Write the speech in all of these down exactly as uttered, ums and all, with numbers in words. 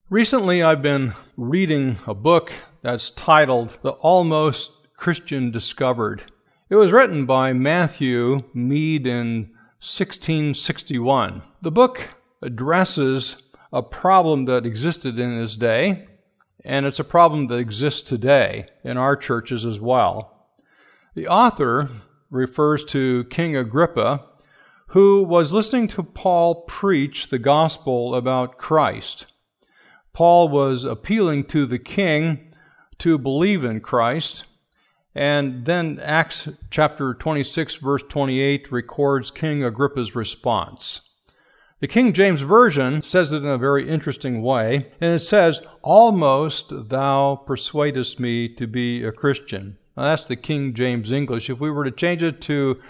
Recently, I've been reading a book that's titled The Almost Christian Discovered. It was written by Matthew Mead in sixteen sixty-one. The book addresses a problem that existed in his day, and it's a problem that exists today in our churches as well. The author refers to King Agrippa, who was listening to Paul preach the gospel about Christ. Paul was appealing to the king to believe in Christ, and then Acts chapter twenty-six, verse twenty-eight records King Agrippa's response. The King James Version says it in a very interesting way, and it says, "Almost thou persuadest me to be a Christian." Now that's the King James English. If we were to change it to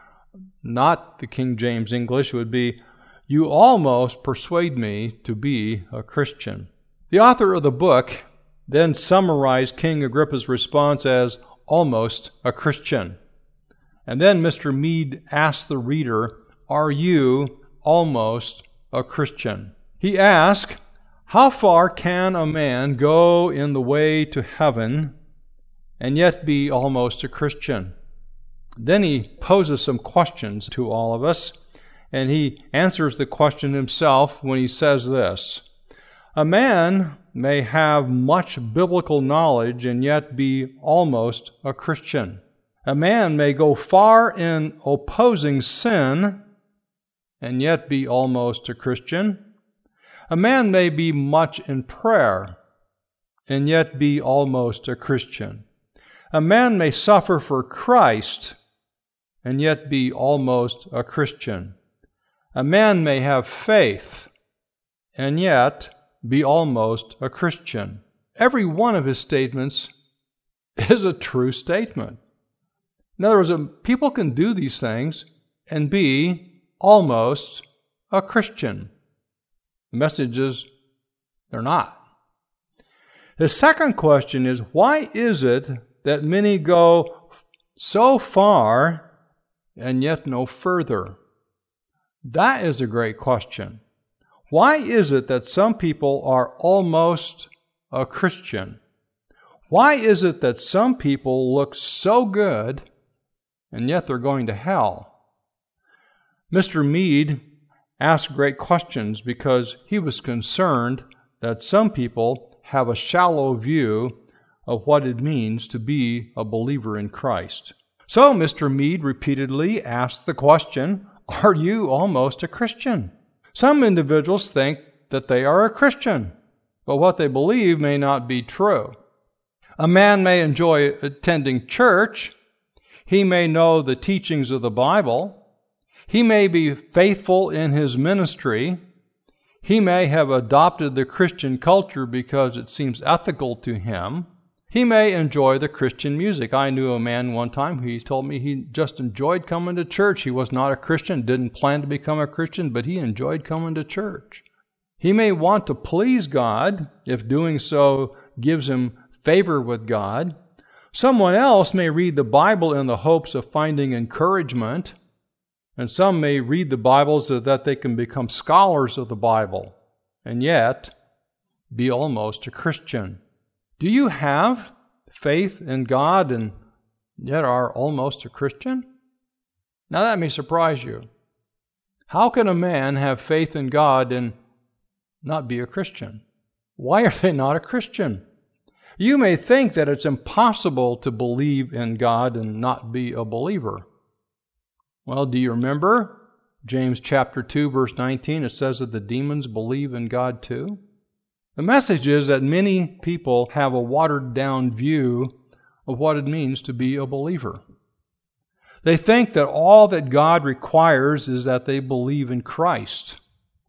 not the King James English, it would be, "You almost persuade me to be a Christian." The author of the book then summarized King Agrippa's response as almost a Christian. And then Mister Mead asked the reader, "Are you almost a Christian?" He asked, "How far can a man go in the way to heaven and yet be almost a Christian?" Then he poses some questions to all of us, and he answers the question himself when he says this: "A man may have much biblical knowledge and yet be almost a Christian. A man may go far in opposing sin and yet be almost a Christian. A man may be much in prayer and yet be almost a Christian. A man may suffer for Christ and yet be almost a Christian. A man may have faith and yet be almost a Christian." Every one of his statements is a true statement. In other words, people can do these things and be almost a Christian. The message is they're not. The second question is, why is it that many go so far and yet no further? That is a great question. Why is it that some people are almost a Christian? Why is it that some people look so good and yet they're going to hell? Mister Mead asked great questions because he was concerned that some people have a shallow view of what it means to be a believer in Christ. So Mister Mead repeatedly asked the question, "Are you almost a Christian?" Some individuals think that they are a Christian, but what they believe may not be true. A man may enjoy attending church. He may know the teachings of the Bible. He may be faithful in his ministry. He may have adopted the Christian culture because it seems ethical to him. He may enjoy the Christian music. I knew a man one time, he told me he just enjoyed coming to church. He was not a Christian, didn't plan to become a Christian, but he enjoyed coming to church. He may want to please God if doing so gives him favor with God. Someone else may read the Bible in the hopes of finding encouragement, and some may read the Bible so that they can become scholars of the Bible, and yet be almost a Christian. Do you have faith in God and yet are almost a Christian? Now that may surprise you. How can a man have faith in God and not be a Christian? Why are they not a Christian? You may think that it's impossible to believe in God and not be a believer. Well, do you remember James chapter two, verse nineteen? It says that the demons believe in God too. The message is that many people have a watered-down view of what it means to be a believer. They think that all that God requires is that they believe in Christ.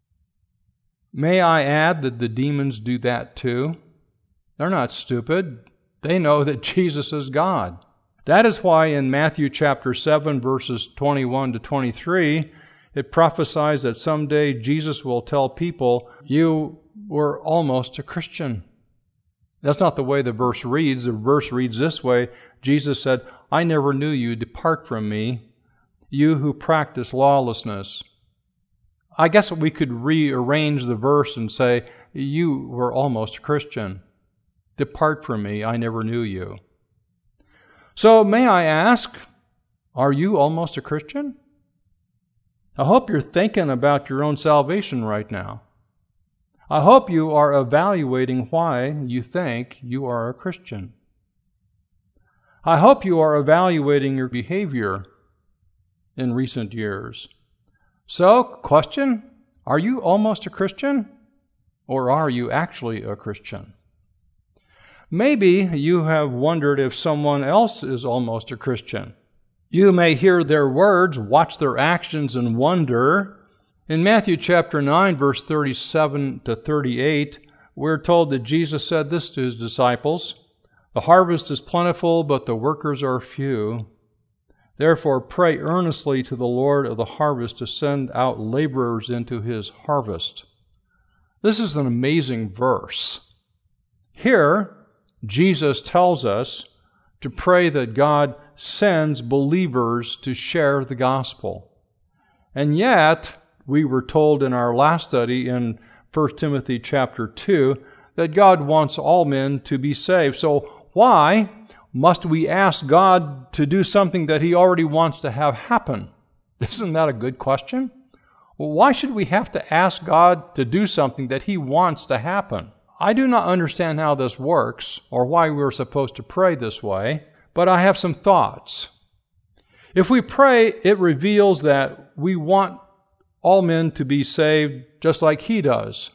May I add that the demons do that too? They're not stupid. They know that Jesus is God. That is why in Matthew chapter seven, verses twenty-one to twenty-three, it prophesies that someday Jesus will tell people, "You were almost a Christian." That's not the way the verse reads. The verse reads this way. Jesus said, "I never knew you. Depart from me, you who practice lawlessness." I guess we could rearrange the verse and say, you were almost a Christian. Depart from me, I never knew you. So may I ask, are you almost a Christian? I hope you're thinking about your own salvation right now. I hope you are evaluating why you think you are a Christian. I hope you are evaluating your behavior in recent years. So, question, are you almost a Christian? Or are you actually a Christian? Maybe you have wondered if someone else is almost a Christian. You may hear their words, watch their actions, and wonder. In Matthew chapter nine, verse thirty-seven to thirty-eight, we're told that Jesus said this to his disciples, "The harvest is plentiful, but the workers are few. Therefore pray earnestly to the Lord of the harvest to send out laborers into his harvest." This is an amazing verse. Here, Jesus tells us to pray that God sends believers to share the gospel. And yet, we were told in our last study in First Timothy chapter two that God wants all men to be saved. So why must we ask God to do something that he already wants to have happen? Isn't that a good question? Well, why should we have to ask God to do something that he wants to happen? I do not understand how this works or why we're supposed to pray this way, but I have some thoughts. If we pray, it reveals that we want all men to be saved just like he does.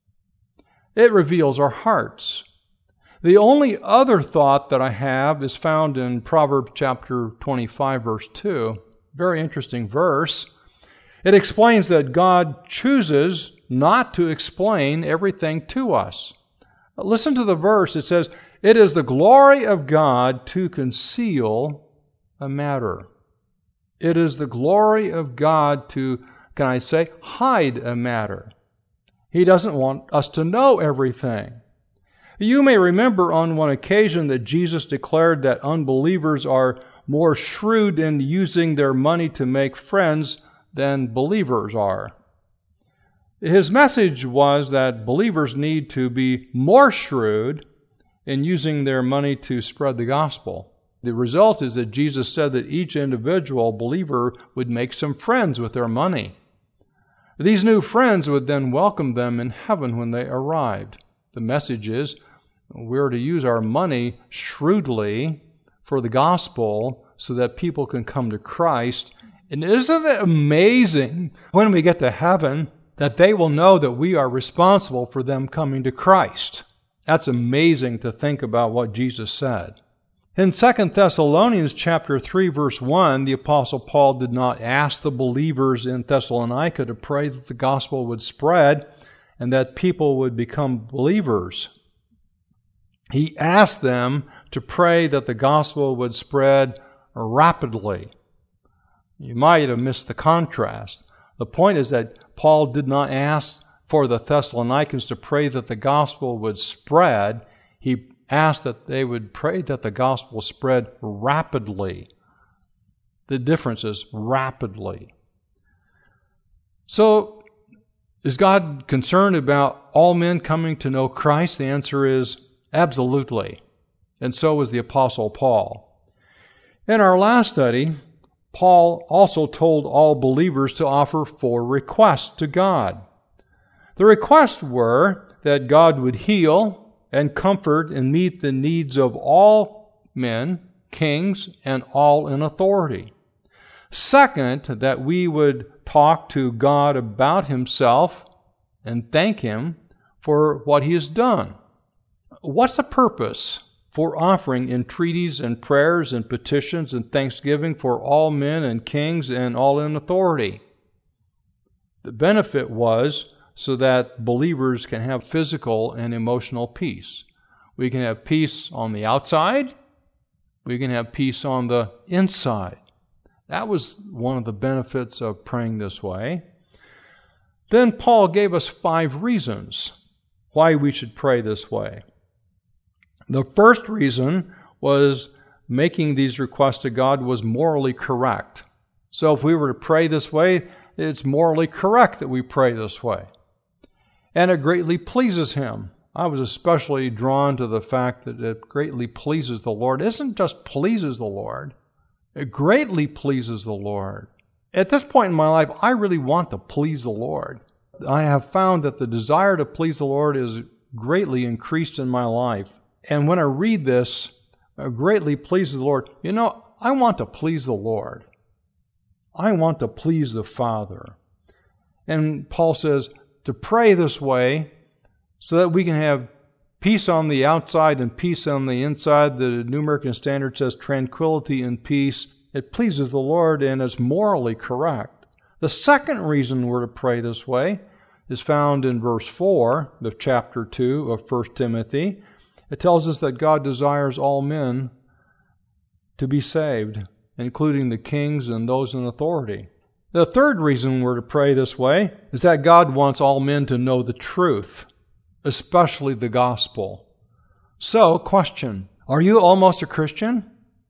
It reveals our hearts. The only other thought that I have is found in Proverbs chapter twenty-five, verse two. Very interesting verse. It explains that God chooses not to explain everything to us. Listen to the verse. It says, "It is the glory of God to conceal a matter." It is the glory of God to, can I say, hide a matter. He doesn't want us to know everything. You may remember on one occasion that Jesus declared that unbelievers are more shrewd in using their money to make friends than believers are. His message was that believers need to be more shrewd in using their money to spread the gospel. The result is that Jesus said that each individual believer would make some friends with their money. These new friends would then welcome them in heaven when they arrived. The message is we're to use our money shrewdly for the gospel so that people can come to Christ. And isn't it amazing when we get to heaven that they will know that we are responsible for them coming to Christ? That's amazing to think about what Jesus said. In Second Thessalonians chapter three, verse one, the Apostle Paul did not ask the believers in Thessalonica to pray that the gospel would spread and that people would become believers. He asked them to pray that the gospel would spread rapidly. You might have missed the contrast. The point is that Paul did not ask for the Thessalonians to pray that the gospel would spread. He asked that they would pray that the gospel spread rapidly. The difference is rapidly. So, is God concerned about all men coming to know Christ? The answer is absolutely. And so was the Apostle Paul. In our last study, Paul also told all believers to offer four requests to God. The requests were that God would heal and comfort and meet the needs of all men, kings, and all in authority. Second, that we would talk to God about himself and thank him for what he has done. What's the purpose for offering entreaties and prayers and petitions and thanksgiving for all men and kings and all in authority? The benefit was so that believers can have physical and emotional peace. We can have peace on the outside. We can have peace on the inside. That was one of the benefits of praying this way. Then Paul gave us five reasons why we should pray this way. The first reason was making these requests to God was morally correct. So if we were to pray this way, it's morally correct that we pray this way. and it greatly pleases Him. I was especially drawn to the fact that it greatly pleases the Lord. It isn't just pleases the Lord, it greatly pleases the Lord. At this point in my life, I really want to please the Lord. I have found that the desire to please the Lord is greatly increased in my life. And when I read this, it greatly pleases the Lord. You know, I want to please the Lord. I want to please the Father. And Paul says to pray this way so that we can have peace on the outside and peace on the inside. The New American Standard says tranquility and peace. It pleases the Lord and is morally correct. The second reason we're to pray this way is found in verse four of chapter two of First Timothy. It tells us that God desires all men to be saved, including the kings and those in authority. The third reason we're to pray this way is that God wants all men to know the truth, especially the gospel. So, question, are you almost a Christian?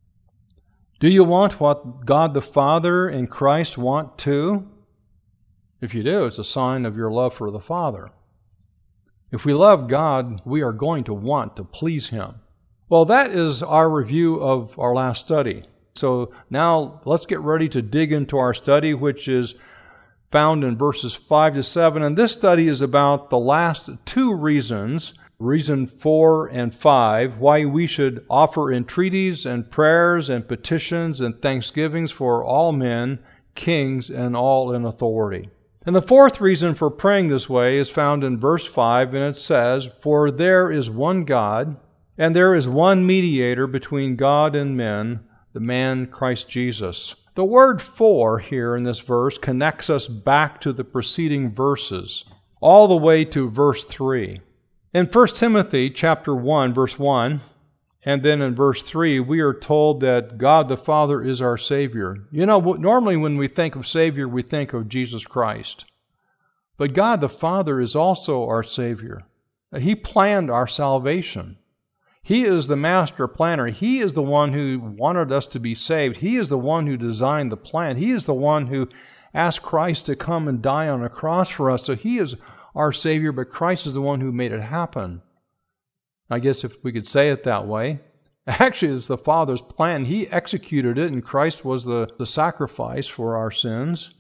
Do you want what God the Father and Christ want too? If you do, it's a sign of your love for the Father. If we love God, we are going to want to please Him. Well, that is our review of our last study. So now let's get ready to dig into our study, which is found in verses five to seven. And this study is about the last two reasons, reason four and five, why we should offer entreaties and prayers and petitions and thanksgivings for all men, kings, and all in authority. And the fourth reason for praying this way is found in verse five, and it says, "For there is one God, and there is one mediator between God and men, the man Christ Jesus." The word "for" here in this verse connects us back to the preceding verses, all the way to verse three. In First Timothy chapter one, verse one, and then in verse three, we are told that God the Father is our Savior. You know, normally when we think of Savior, we think of Jesus Christ. But God the Father is also our Savior. He planned our salvation. He is the master planner. He is the one who wanted us to be saved. He is the one who designed the plan. He is the one who asked Christ to come and die on a cross for us. So He is our Savior, but Christ is the one who made it happen. I guess if we could say it that way. Actually, it's the Father's plan. He executed it, and Christ was the, the sacrifice for our sins.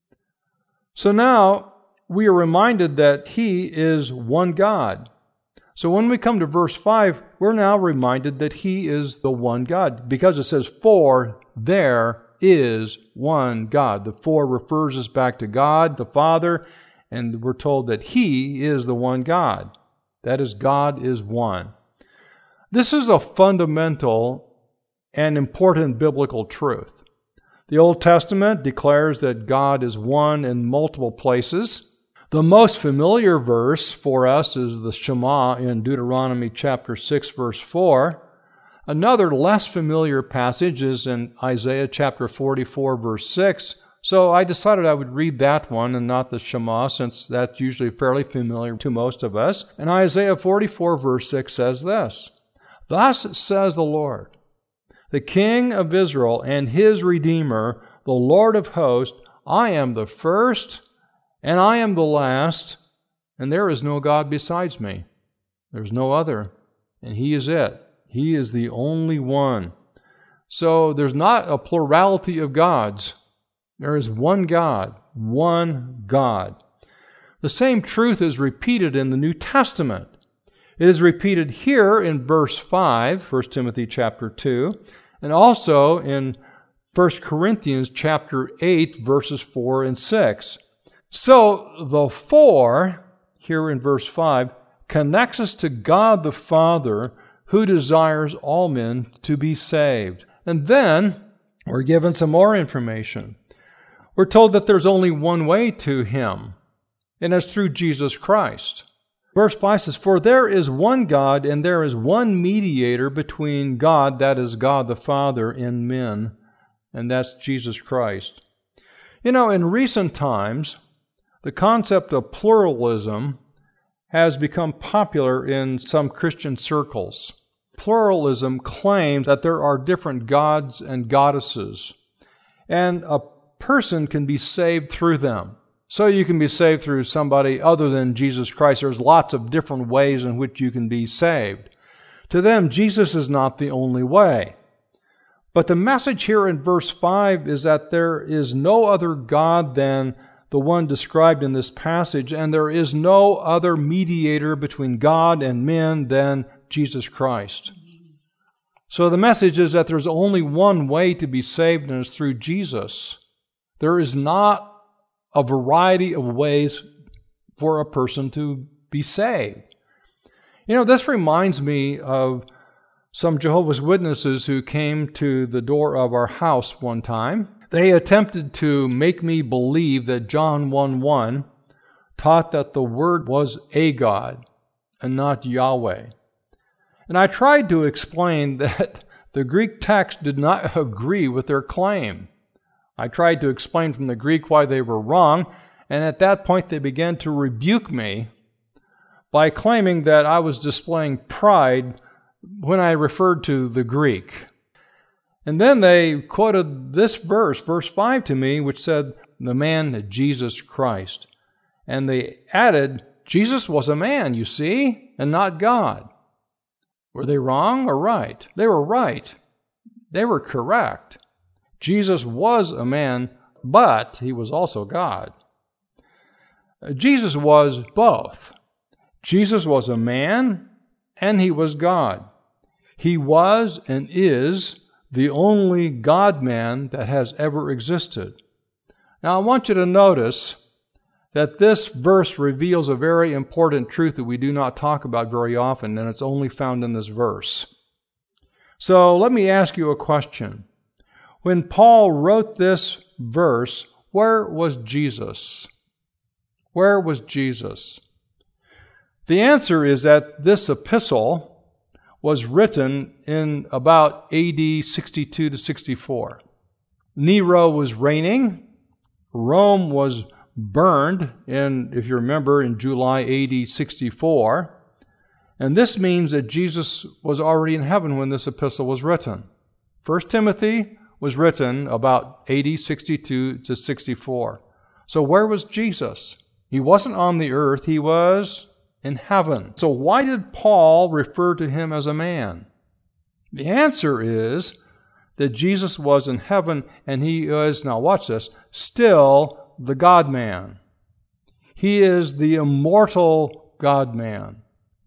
So now we are reminded that He is one God. So when we come to verse five, we're now reminded that He is the one God, because it says, "For there is one God." The "for" refers us back to God, the Father, and we're told that He is the one God. That is, God is one. This is a fundamental and important biblical truth. The Old Testament declares that God is one in multiple places. The most familiar verse for us is the Shema in Deuteronomy chapter six, verse four. Another less familiar passage is in Isaiah chapter forty-four, verse six. So I decided I would read that one and not the Shema, since that's usually fairly familiar to most of us. And Isaiah forty-four, verse six says this, "Thus says the Lord, the King of Israel and His Redeemer, the Lord of hosts, I am the first and I am the last, and there is no God besides me." There's no other, and He is it. He is the only one. So there's not a plurality of gods. There is one God, one God. The same truth is repeated in the New Testament. It is repeated here in verse five, First Timothy chapter two, and also in First Corinthians chapter eight, verses four and six. So the "for" here in verse five connects us to God the Father, who desires all men to be saved. And then we're given some more information. We're told that there's only one way to Him, and that's through Jesus Christ. Verse five says, "For there is one God, and there is one mediator between God," that is God the Father, "and men," and that's Jesus Christ. You know, in recent times, the concept of pluralism has become popular in some Christian circles. Pluralism claims that there are different gods and goddesses, and a person can be saved through them. So you can be saved through somebody other than Jesus Christ. There's lots of different ways in which you can be saved. To them, Jesus is not the only way. But the message here in verse five is that there is no other God than the one described in this passage, and there is no other mediator between God and men than Jesus Christ. So the message is that there's only one way to be saved, and it's through Jesus. There is not a variety of ways for a person to be saved. You know, this reminds me of some Jehovah's Witnesses who came to the door of our house one time. They attempted to make me believe that John one one taught that the Word was a God and not Yahweh. And I tried to explain that the Greek text did not agree with their claim. I tried to explain from the Greek why they were wrong, and at that point they began to rebuke me by claiming that I was displaying pride when I referred to the Greek. And then they quoted this verse, verse five to me, which said, the man Jesus Christ. And they added, Jesus was a man, you see, and not God. Were they wrong or right? They were right. They were correct. Jesus was a man, but he was also God. Jesus was both. Jesus was a man, and he was God. He was and is the only God-man that has ever existed. Now, I want you to notice that this verse reveals a very important truth that we do not talk about very often, and it's only found in this verse. So let me ask you a question. When Paul wrote this verse, where was Jesus? Where was Jesus? The answer is that this epistle was written in about A D sixty-two to sixty-four. Nero was reigning. Rome was burned in, if you remember, in July A D sixty-four. And this means that Jesus was already in heaven when this epistle was written. First Timothy was written about A D sixty-two to sixty-four. So where was Jesus? He wasn't on the earth, he was in heaven. So why did Paul refer to him as a man? The answer is that Jesus was in heaven and he is, now watch this, still the God-man. He is the immortal God-man.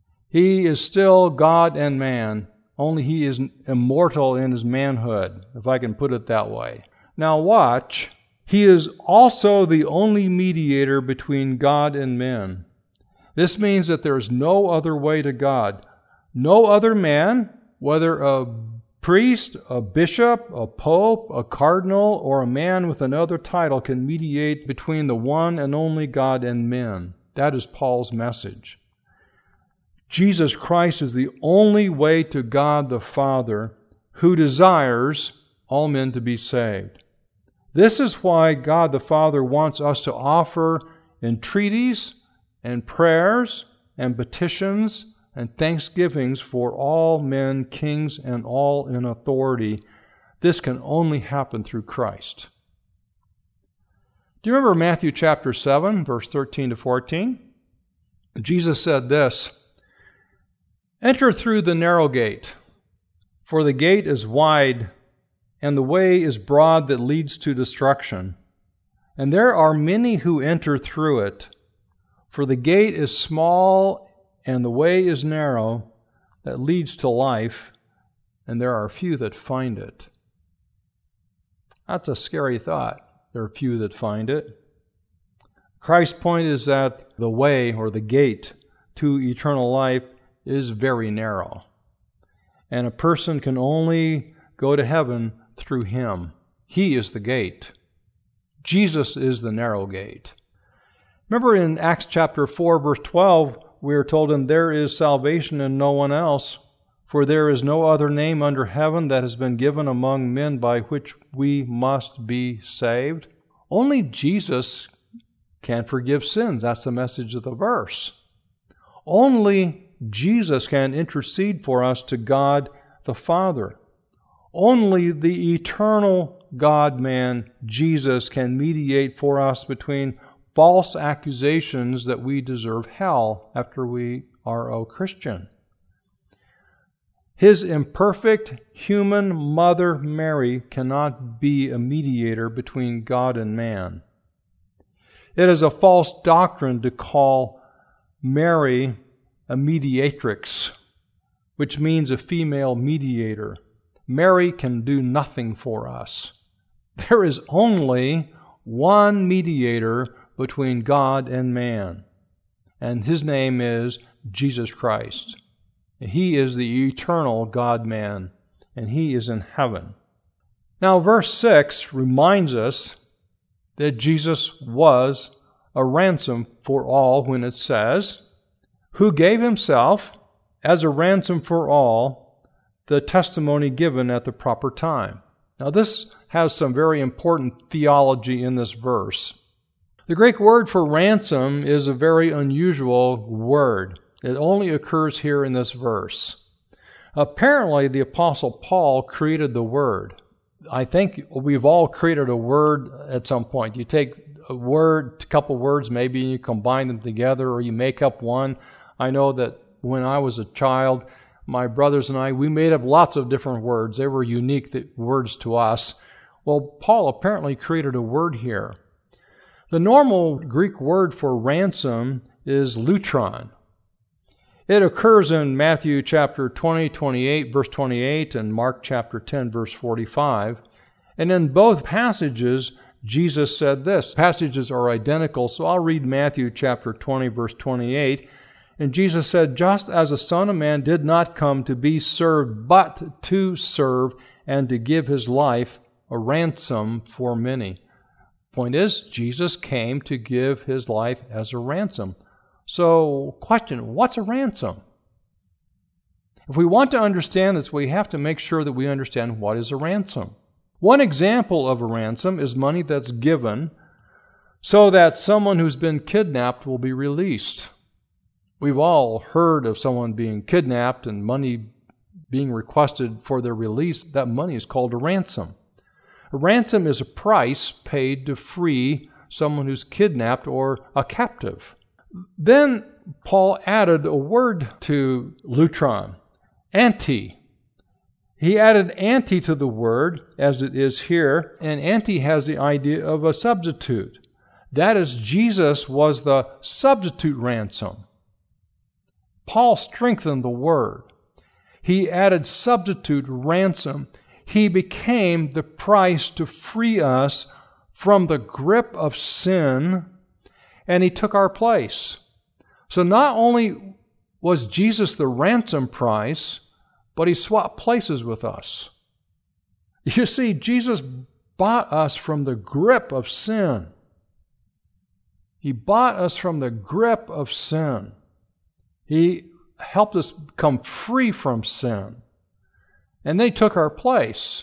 He is still God and man, only he is immortal in his manhood, if I can put it that way. Now watch, he is also the only mediator between God and men. This means that there is no other way to God. No other man, whether a priest, a bishop, a pope, a cardinal, or a man with another title, can mediate between the one and only God and men. That is Paul's message. Jesus Christ is the only way to God the Father, who desires all men to be saved. This is why God the Father wants us to offer entreaties and prayers and petitions and thanksgivings for all men, kings, and all in authority. This can only happen through Christ. Do you remember Matthew chapter seven, verse thirteen to fourteen? Jesus said this, "Enter through the narrow gate, for the gate is wide, and the way is broad that leads to destruction. And there are many who enter through it. For the gate is small, and the way is narrow that leads to life, and there are few that find it." That's a scary thought. There are few that find it. Christ's point is that the way, or the gate, to eternal life is very narrow. And a person can only go to heaven through Him. He is the gate. Jesus is the narrow gate. Remember in Acts chapter four, verse twelve, we are told, "And there is salvation in no one else, for there is no other name under heaven that has been given among men by which we must be saved." Only Jesus can forgive sins. That's the message of the verse. Only Jesus can intercede for us to God the Father. Only the eternal God-man, Jesus, can mediate for us between false accusations that we deserve hell after we are a Christian. His imperfect human mother, Mary, cannot be a mediator between God and man. It is a false doctrine to call Mary a mediatrix, which means a female mediator. Mary can do nothing for us. There is only one mediator between God and man, and his name is Jesus Christ. He is the eternal God-man, and he is in heaven. Now, verse six reminds us that Jesus was a ransom for all when it says, who gave himself as a ransom for all, the testimony given at the proper time. Now, this has some very important theology in this verse. The Greek word for ransom is a very unusual word. It only occurs here in this verse. Apparently, the Apostle Paul created the word. I think we've all created a word at some point. You take a word, a couple words maybe, and you combine them together, or you make up one. I know that when I was a child, my brothers and I, we made up lots of different words. They were unique words to us. Well, Paul apparently created a word here. The normal Greek word for ransom is lutron. It occurs in Matthew chapter twenty, twenty-eight, verse twenty-eight, and Mark chapter ten, verse forty-five. And in both passages, Jesus said this. Passages are identical, so I'll read Matthew chapter twenty, verse twenty-eight. And Jesus said, just as the Son of Man did not come to be served, but to serve and to give his life a ransom for many. Point is, Jesus came to give his life as a ransom. So, question, what's a ransom? If we want to understand this, we have to make sure that we understand what is a ransom. One example of a ransom is money that's given so that someone who's been kidnapped will be released. We've all heard of someone being kidnapped and money being requested for their release. That money is called a ransom. A ransom is a price paid to free someone who's kidnapped or a captive. Then Paul added a word to lutron, anti. He added anti to the word, as it is here, and anti has the idea of a substitute. That is, Jesus was the substitute ransom. Paul strengthened the word. He added substitute ransom. He became the price to free us from the grip of sin, and he took our place. So not only was Jesus the ransom price, but he swapped places with us. You see, Jesus bought us from the grip of sin. He bought us from the grip of sin. He helped us become free from sin. And they took our place.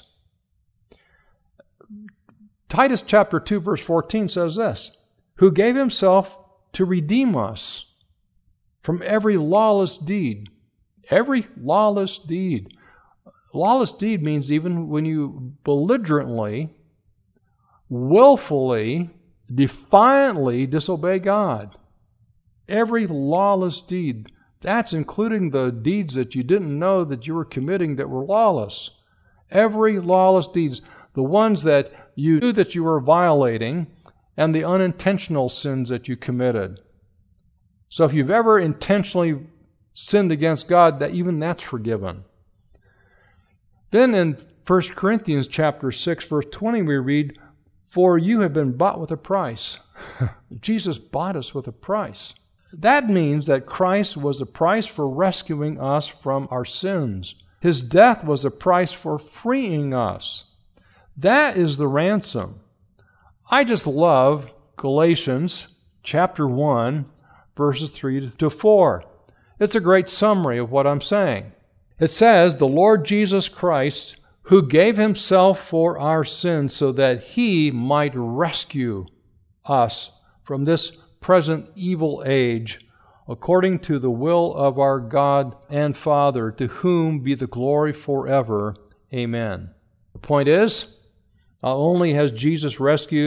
Titus chapter two, verse fourteen says this, who gave himself to redeem us from every lawless deed. Every lawless deed. Lawless deed means even when you belligerently, willfully, defiantly disobey God. Every lawless deed. That's including the deeds that you didn't know that you were committing that were lawless. Every lawless deeds. The ones that you knew that you were violating and the unintentional sins that you committed. So if you've ever intentionally sinned against God, that even that's forgiven. Then in First Corinthians chapter six, verse twenty, we read, for you have been bought with a price. Jesus bought us with a price. That means that Christ was a price for rescuing us from our sins. His death was a price for freeing us. That is the ransom. I just love Galatians chapter one, verses three to four. It's a great summary of what I'm saying. It says, the Lord Jesus Christ, who gave himself for our sins so that he might rescue us from this present evil age, according to the will of our God and Father, to whom be the glory forever. Amen. The point is, not only has Jesus rescued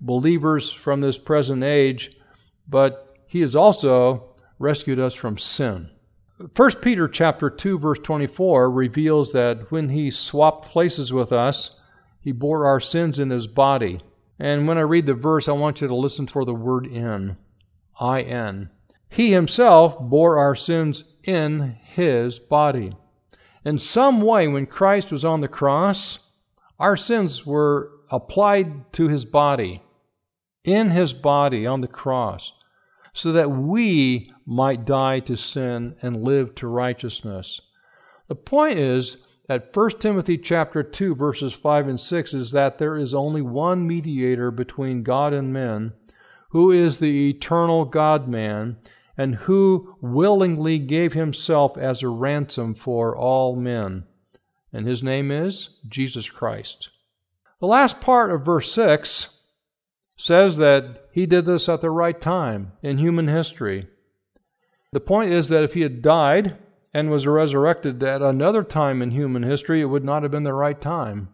believers from this present age, but He has also rescued us from sin. First Peter chapter two, verse twenty-four reveals that when He swapped places with us, He bore our sins in His body. And when I read the verse, I want you to listen for the word in, I N. He Himself bore our sins in His body. In some way, when Christ was on the cross, our sins were applied to His body, in His body on the cross, so that we might die to sin and live to righteousness. The point is that First Timothy chapter two, verses five and six is that there is only one mediator between God and men, who is the eternal God-man, and who willingly gave Himself as a ransom for all men. And His name is Jesus Christ. The last part of verse six says that He did this at the right time in human history. The point is that if He had died and was resurrected at another time in human history, it would not have been the right time.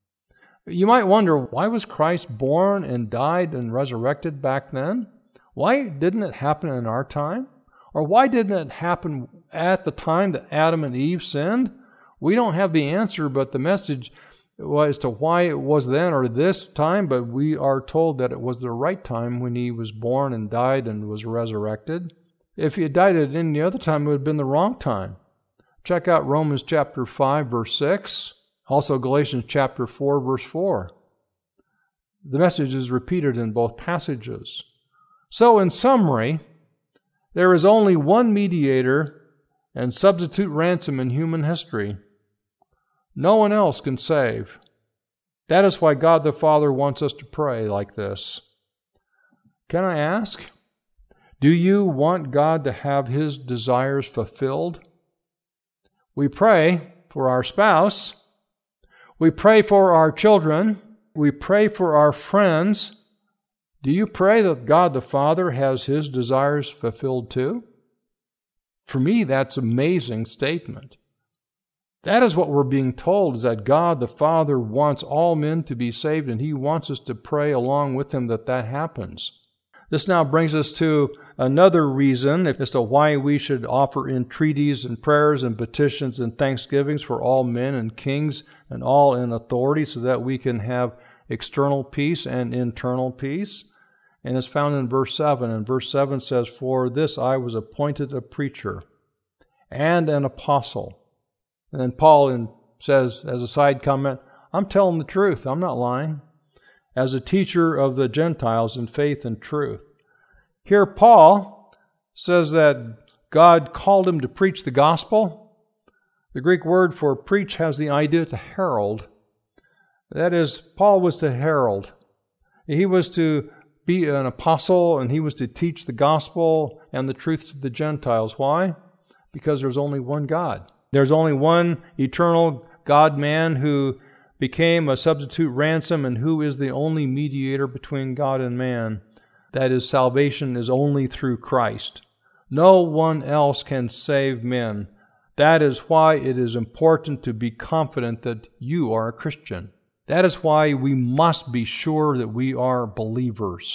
You might wonder, why was Christ born and died and resurrected back then? Why didn't it happen in our time? Or why didn't it happen at the time that Adam and Eve sinned? We don't have the answer, but the message as to why it was then or this time, but we are told that it was the right time when He was born and died and was resurrected. If He had died at any other time, it would have been the wrong time. Check out Romans chapter five, verse six, also Galatians chapter four, verse four. The message is repeated in both passages. So, in summary, there is only one mediator and substitute ransom in human history. No one else can save. That is why God the Father wants us to pray like this. Can I ask, do you want God to have His desires fulfilled? We pray for our spouse. We pray for our children. We pray for our friends. Do you pray that God the Father has His desires fulfilled too? For me, that's an amazing statement. That is what we're being told, is that God the Father wants all men to be saved, and He wants us to pray along with Him that that happens. This now brings us to another reason as to why we should offer entreaties and prayers and petitions and thanksgivings for all men and kings and all in authority, so that we can have external peace and internal peace. And it's found in verse seven. And verse seven says, "For this I was appointed a preacher and an apostle." And then Paul in, says, as a side comment, I'm telling the truth, I'm not lying, as a teacher of the Gentiles in faith and truth. Here Paul says that God called him to preach the gospel. The Greek word for preach has the idea to herald. That is, Paul was to herald. He was to be an apostle, and he was to teach the gospel and the truth to the Gentiles. Why? Because there's only one God. There's only one eternal God-man who became a substitute ransom and who is the only mediator between God and man. That is, salvation is only through Christ. No one else can save men. That is why it is important to be confident that you are a Christian. That is why we must be sure that we are believers.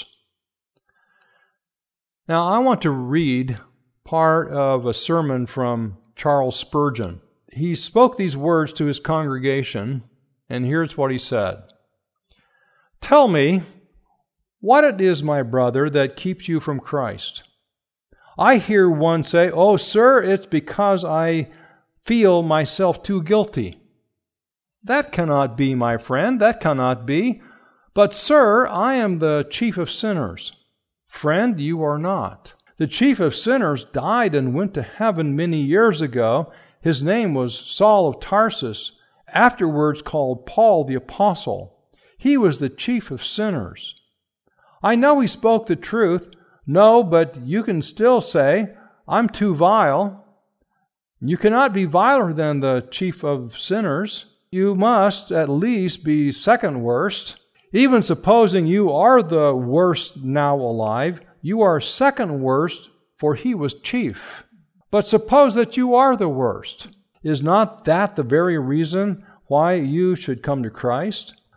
Now, I want to read part of a sermon from Charles Spurgeon. He spoke these words to his congregation, and here's what he said. "Tell me what it is, my brother, that keeps you from Christ. I hear one say, 'Oh, sir, it's because I feel myself too guilty.' That cannot be, my friend, that cannot be. But, sir, I am the chief of sinners. Friend, you are not. The chief of sinners died and went to heaven many years ago. His name was Saul of Tarsus, afterwards called Paul the Apostle. He was the chief of sinners. I know he spoke the truth. No, but you can still say, 'I'm too vile.' You cannot be viler than the chief of sinners. You must at least be second worst. Even supposing you are the worst now alive, you are second worst, for he was chief. But suppose that you are the worst. Is not that the very reason why you should come to Christ?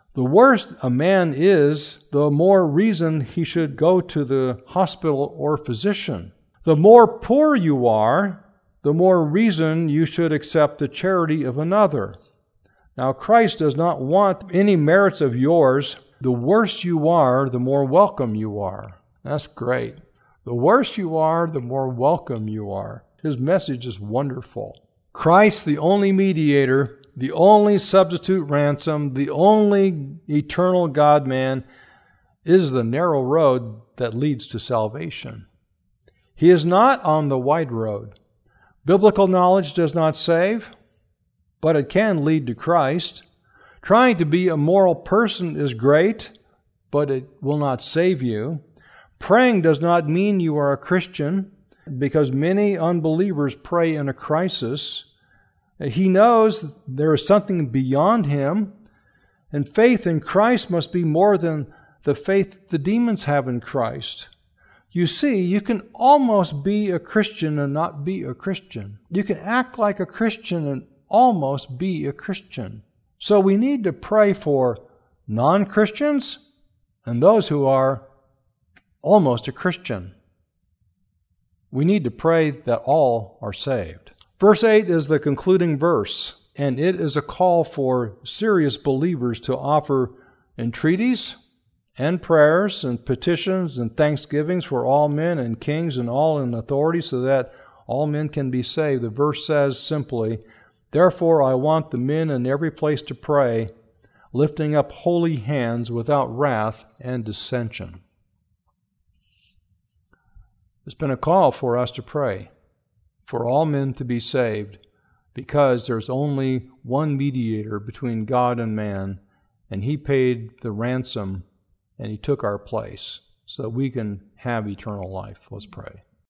The worse a man is, the more reason he should go to the hospital or physician. The more poor you are, the more reason you should accept the charity of another. Now, Christ does not want any merits of yours. The worse you are, the more welcome you are. That's great. The worse you are, the more welcome you are. His message is wonderful. Christ, the only mediator, the only substitute ransom, the only eternal God-man, is the narrow road that leads to salvation. He is not on the wide road. Biblical knowledge does not save, but it can lead to Christ. Trying to be a moral person is great, but it will not save you. Praying does not mean you are a Christian, because many unbelievers pray in a crisis. He knows there is something beyond him, and faith in Christ must be more than the faith the demons have in Christ. You see, you can almost be a Christian and not be a Christian. You can act like a Christian and almost be a Christian. So we need to pray for non-Christians and those who are almost a Christian. We need to pray that all are saved. Verse eight is the concluding verse, and it is a call for serious believers to offer entreaties and prayers and petitions and thanksgivings for all men and kings and all in authority, so that all men can be saved. The verse says simply, "Therefore I want the men in every place to pray, lifting up holy hands without wrath and dissension." It's been a call for us to pray for all men to be saved, because there's only one mediator between God and man, and he paid the ransom and he took our place so that we can have eternal life. Let's pray.